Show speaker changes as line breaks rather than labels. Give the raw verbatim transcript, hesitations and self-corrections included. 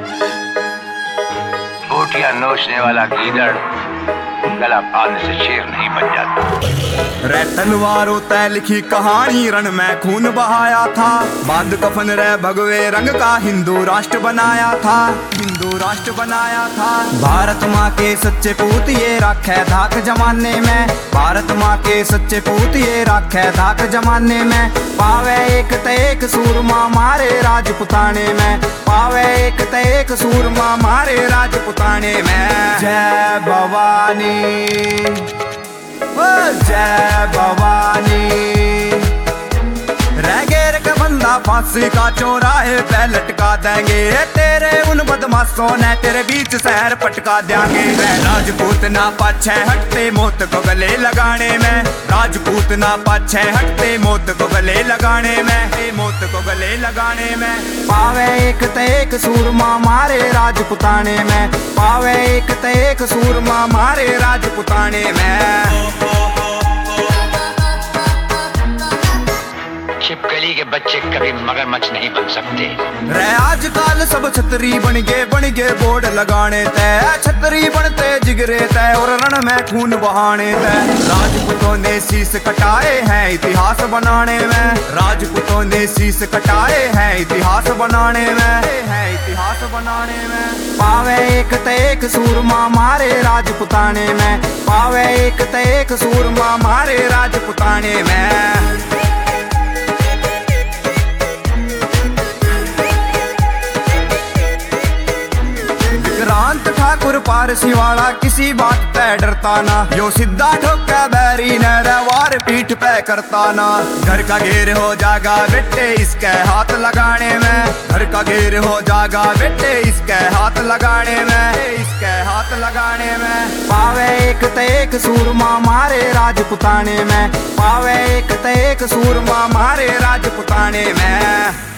बोटियां नोचने वाला गीदड़ गला फाड़ने से शेर नहीं बन जाता।
रे तलवारों तय लिखी कहानी, रण में खून बहाया था। बांध कफन रे भगवे रंग का हिंदू राष्ट्र बनाया था, हिंदू राष्ट्र बनाया था। भारत माँ के सच्चे पूत ये राखे धाक जमाने में, भारत माँ के सच्चे पूत ये राखे धाक जमाने में। पावे एक ते एक सूरमा मारे राजपुताने में, पावे एक ते एक सूरमा मारे राजपुताने में। जय भवानी, जय भवानी। रह गेर के बंदा फांसी का चौराहे पे लटका देंगे, तेरे उन बदमाशों ने तेरे बीच शहर पटका देंगे। राजपूत ना पाछे हटते मौत को गले लगाने में, राजपूत ना पाछे हटते मौत को गले लगाने में, मौत को गले लगाने में। पावे एक ते एक सूरमा मारे राजपुताने में, पावे एक ते एक सूरमा मारे राजपुताने में।
छिपकली के बच्चे कभी मगरमच्छ नहीं बन सकते।
रे आजकल सब छतरी बन गए, बन गए बोर्ड लगाने तय, छतरी बनते जिगरे तय और रण में खून बहाने तय। राजपूतों ने शीश कटाए हैं इतिहास बनाने में, राजपूतों ने शीश कटाए हैं इतिहास बनाने में, है इतिहास बनाने में। पावे एक ते एक सूरमा मारे राजपुताने में, पावे एक ते एक सूरमा मारे राजपुताने में। विक्रांत ठाकुर पारसी वाला किसी बात पे डरता ना, यो सीधा ठोका बैरी ने वार पीठ पे करता ना। घर का घेर हो जागा बेटे इसके हाथ लगाने में, घर का घेर हो जागा बेटे इसके हाथ लगाने में, इसके हाथ लगाने में। पावे एक ते एक सूरमा मारे राजपुताने में, पावे एक ते एक सूरमा मारे राजपुताने में।